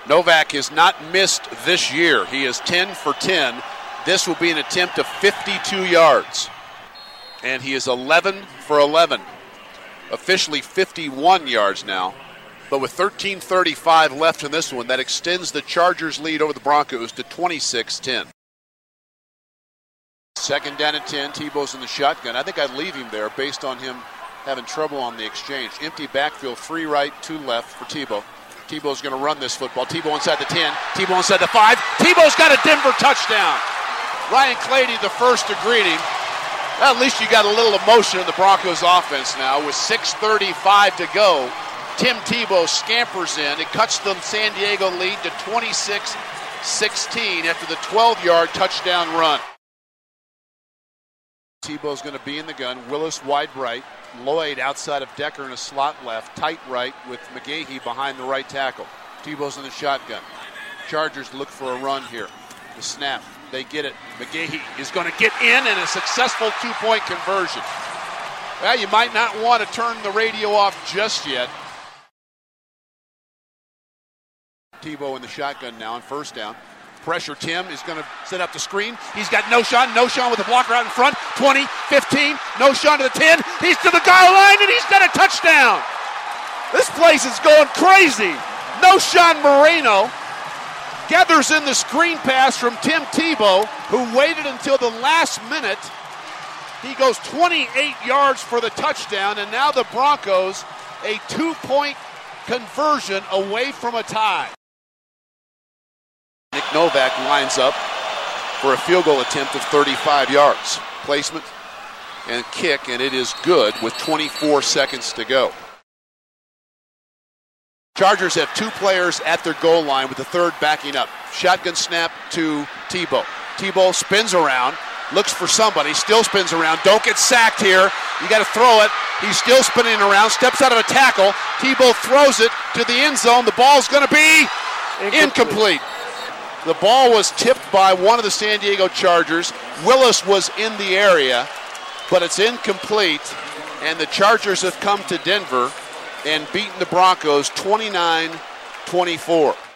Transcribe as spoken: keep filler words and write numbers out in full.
Novak has not missed this year. He is ten for ten. This will be an attempt of fifty-two yards. And he is eleven for eleven. Officially fifty-one yards now. But with thirteen thirty-five left in this one, that extends the Chargers' lead over the Broncos to twenty-six ten. Second down and ten. Tebow's in the shotgun. I think I'd leave him there based on him having trouble on the exchange. Empty backfield, three right, two left for Tebow. Tebow's going to run this football. Tebow inside the ten. Tebow inside the five. Tebow's got a Denver touchdown. Ryan Clady the first to greet him. Well, at least you got a little emotion in the Broncos offense now. With six thirty-five to go, Tim Tebow scampers in. It cuts the San Diego lead to twenty-six sixteen after the twelve-yard touchdown run. Tebow's going to be in the gun. Willis wide right. Lloyd outside of Decker in a slot left. Tight right with McGahee behind the right tackle. Tebow's in the shotgun. Chargers look for a run here. The snap. They get it. McGahee is going to get in and a successful two-point conversion. Well, you might not want to turn the radio off just yet. Tebow in the shotgun now on first down. Pressure. Tim is going to set up the screen. He's got Noshawn. Noshawn with a blocker out in front. twenty, fifteen. Noshawn to the ten. He's to the goal line, and he's got a touchdown. This place is going crazy. Noshawn Moreno gathers in the screen pass from Tim Tebow, who waited until the last minute. He goes twenty-eight yards for the touchdown, and now the Broncos a two-point conversion away from a tie. Nick Novak lines up for a field goal attempt of thirty-five yards. Placement and kick, and it is good with twenty-four seconds to go. Chargers have two players at their goal line with the third backing up. Shotgun snap to Tebow. Tebow spins around, looks for somebody, still spins around. Don't get sacked here. You got to throw it. He's still spinning around, steps out of a tackle. Tebow throws it to the end zone. The ball's going to be incomplete. incomplete. The ball was tipped by one of the San Diego Chargers. Willis was in the area, but it's incomplete. And the Chargers have come to Denver and beaten the Broncos twenty-nine twenty-four.